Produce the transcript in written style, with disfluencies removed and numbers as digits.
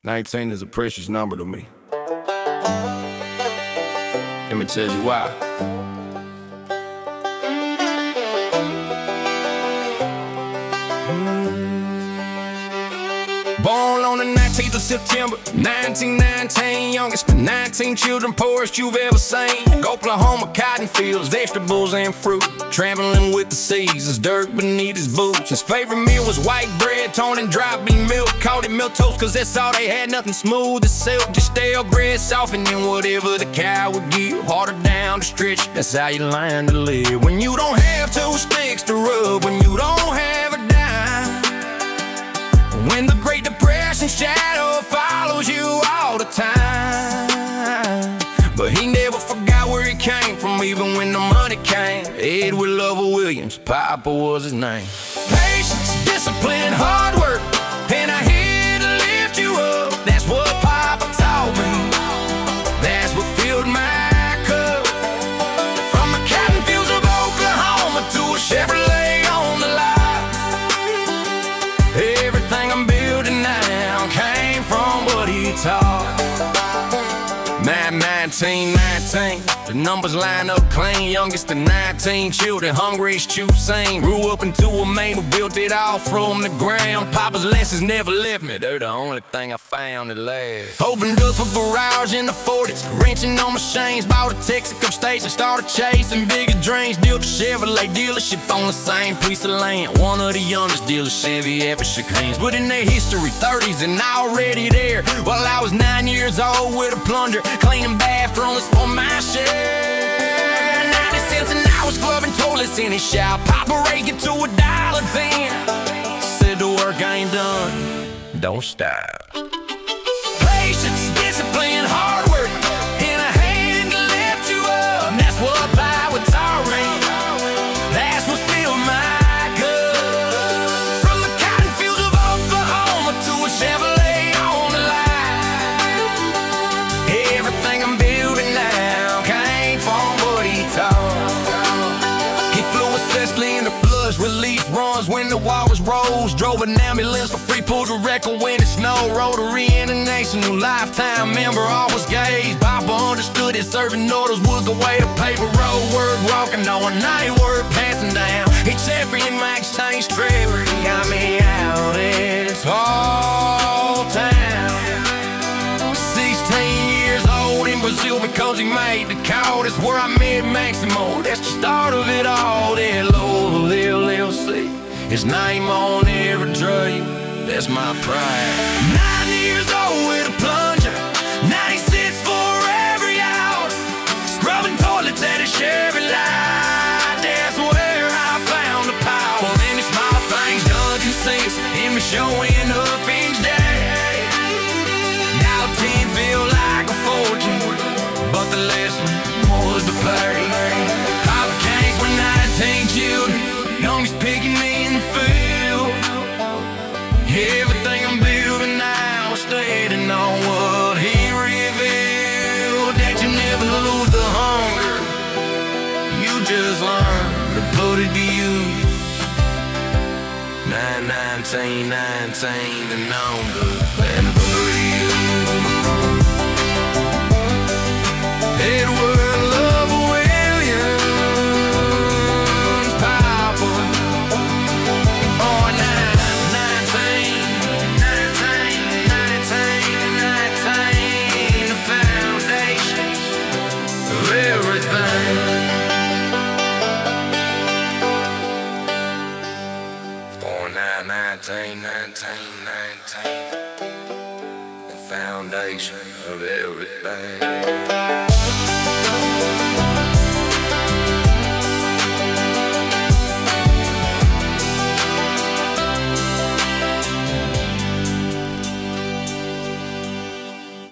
19 is a precious number to me. Let me tell you why. Born on the 19th of September, 1919, youngest of 19 children, poorest you've ever seen. Oklahoma cotton fields, vegetables and fruit, traveling with the seasons, dirt beneath his boots. His favorite meal was white bread, torn and dry bean milk. Called it milk toast cause that's all they had, nothing smooth as silk. Just stale bread softened in whatever the cow would give. Harder down to stretch, that's how you learn to live. When you don't have two sticks to rub, when you don't have a dime, when the Great Depression shadow follows you all the time. But he never forgot where he came from, even when the money came. Edward Lovell Williams, Papa was his name. Patience, discipline, hard work, and I here to lift you up. That's what Papa taught me. That's what filled my cup. From the cotton fields of Oklahoma to a Chevrolet on the lot, everything I'm building now came from what he taught. 1919, the numbers line up clean. Youngest of 19 children, hungry as you sing. Grew up into a man who built it all from the ground. Papa's lessons never left me, they're the only thing I found that lasts. Opened up a garage in the 40s, wrenching on machines. Bought a Texaco station, started chasing bigger dreams. Built a Chevrolet dealership on the same piece of land. One of the youngest dealers Chevy ever shook hands. But in their history, 30s and already there. While I was 9 years old with a plunger, cleaning bathrooms for my share. 90 cents an hour scrubbing toilets in his shop. Papa raised it to $1.10. Said the work ain't done, don't stop. Patience, discipline, hard work, and a hand to lift you up. That's what Papa taught me. That's what filled my cup. From the cotton fields of Oklahoma to a Chevrolet on the line, everything I'm building now came from what he taught. He flew successfully in the floods, released runs when the waters rose. Drove an ambulance for free, pulled a record when it snowed. Rotary International, lifetime member, always gazed. Papa understood it, serving orders was the way a paper road. Word walking on night, word passing down. He championed my exchange trailer, he got me out in small town. 16 years old in Brazil because he made the call. That's where I met Maximo, that's the start of it all. That Lovell LLC, his name on every trade, that's my pride. 9 years old with a plunger, 96 for every hour. Scrubbing toilets at a Chevrolet, that's where I found the power. Any small things done consists in me showing up each day. Now 10 feel like a fortune, but the lesson was the pay. Papa came with 19 children, youngest picking in the field. Everything I'm building now is standing on what he revealed. That you never lose the hunger, you just learn to put it to use. 1919, the number, and put it to use. Edward Lovell Williams, Papa. Oh, 19, the foundation of everything. Oh, 19, the foundation of everything.